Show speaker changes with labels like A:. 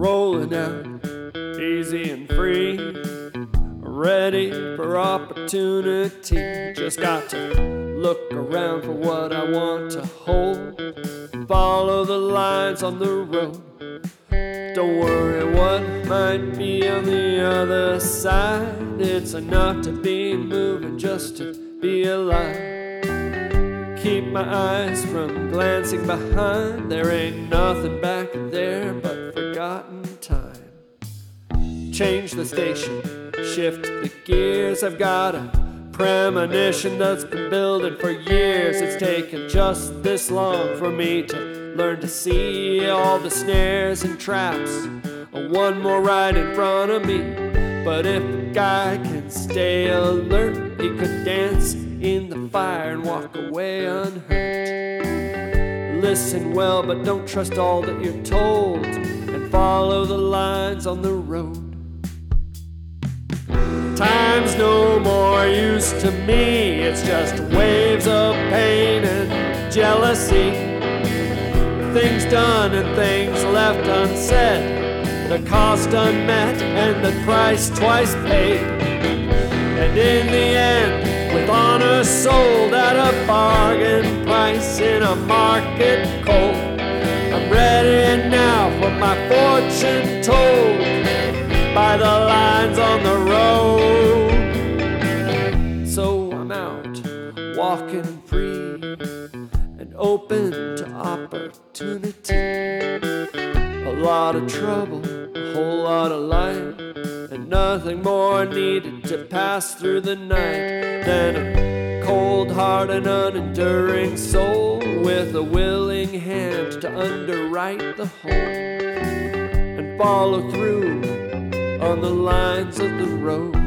A: rolling out, easy and free, ready for opportunity. Just got to look around for what I want to hold, follow the lines on the road. Don't worry what might be on the other side. It's enough to be moving just to be alive. Keep my eyes from glancing behind. There ain't nothing back there but forgotten time. Change the station, shift the gears. I've got a premonition that's been building for years. It's taken just this long for me to learn to see all the snares and traps. One more right in front of me. But if a guy can stay alert, he could dance in the fire and walk away unhurt. Listen well, but don't trust all that you're told, and follow the lines on the road. Time's no more use to me. It's just waves of pain and jealousy. Things done and things left unsaid, the cost unmet and the price twice paid. And in the end, with honor sold at a bargain price in a market cold, I'm ready now for my fortune told by the lines on the road. So I'm out, walking free and open to opportunity. A lot of trouble, a whole lot of light, and nothing more needed to pass through the night than a cold heart and unenduring soul with a willing hand to underwrite the whole and follow through on the lines of the road.